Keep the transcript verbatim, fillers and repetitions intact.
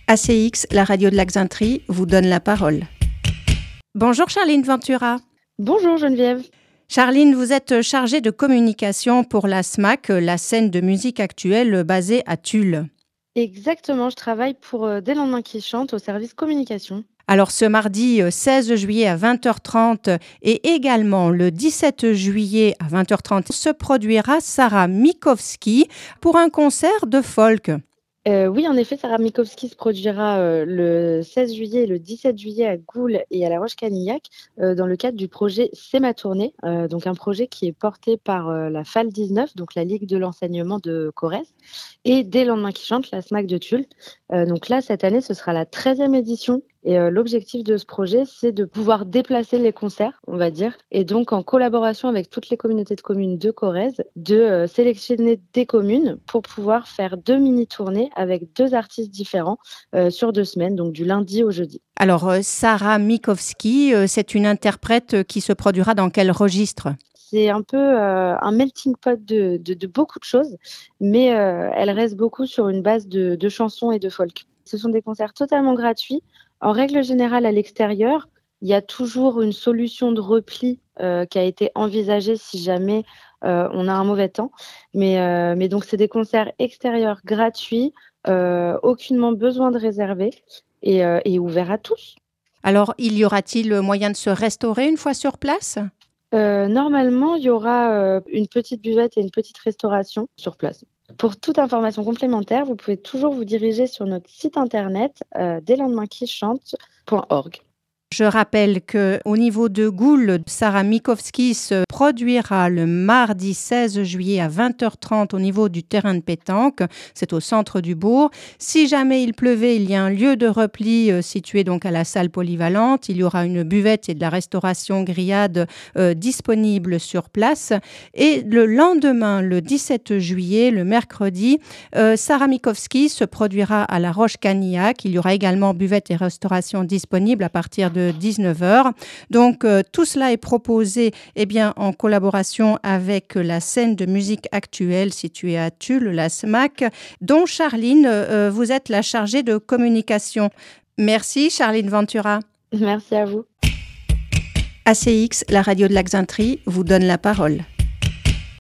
A C X, la radio de l'Axintrie, vous donne la parole. Bonjour Charline Ventura. Bonjour Geneviève. Charline, vous êtes chargée de communication pour la S M A C, la scène de musique actuelle basée à Tulle. Exactement, je travaille pour euh, Des lendemains qui chantent au service communication. Alors ce mardi seize juillet à vingt heures trente et également le dix-sept juillet à vingt heures trente se produira Sarah Mikowski pour un concert de folk. Euh, oui, en effet, Sarah Mikowski se produira euh, le seize juillet et le dix-sept juillet à Goules et à La Roche-Canillac euh, dans le cadre du projet C'est ma tournée, euh, donc un projet qui est porté par euh, la F A L dix-neuf, donc la Ligue de l'enseignement de Corrèze, et Des lendemains qui chantent, la S M A C de Tulle. Euh, donc là, cette année, ce sera la treizième édition. Et euh, l'objectif de ce projet, c'est de pouvoir déplacer les concerts, on va dire, et donc en collaboration avec toutes les communautés de communes de Corrèze, de euh, sélectionner des communes pour pouvoir faire deux mini-tournées avec deux artistes différents euh, sur deux semaines, donc du lundi au jeudi. Alors Sarah Mikowski, c'est une interprète qui se produira dans quel registre ? C'est un peu euh, un melting pot de, de, de beaucoup de choses, mais euh, elle reste beaucoup sur une base de, de chansons et de folk. Ce sont des concerts totalement gratuits. En règle générale, à l'extérieur, il y a toujours une solution de repli euh, qui a été envisagée si jamais euh, on a un mauvais temps. Mais, euh, mais donc, c'est des concerts extérieurs gratuits, euh, aucunement besoin de réserver et, euh, et ouverts à tous. Alors, il y aura-t-il moyen de se restaurer une fois sur place ? euh, Normalement, il y aura euh, une petite buvette et une petite restauration sur place. Pour toute information complémentaire, vous pouvez toujours vous diriger sur notre site internet euh, des lendemains qui chantent point org. Je rappelle qu'au niveau de Goules, Sarah Mikowski se produira le mardi seize juillet à vingt heures trente au niveau du terrain de pétanque. C'est au centre du bourg. Si jamais il pleuvait, il y a un lieu de repli euh, situé donc à la salle polyvalente. Il y aura une buvette et de la restauration grillade euh, disponible sur place. Et le lendemain, le dix-sept juillet, le mercredi, euh, Sarah Mikowski se produira à La Roche-Canillac. Il y aura également buvette et restauration disponible à partir de dix-neuf heures. Donc, euh, tout cela est proposé eh bien, en collaboration avec la scène de musique actuelle située à Tulle, la S M A C, dont Charline, euh, vous êtes la chargée de communication. Merci Charline Ventura. Merci à vous. A C X, la radio de l'Axintrie, vous donne la parole.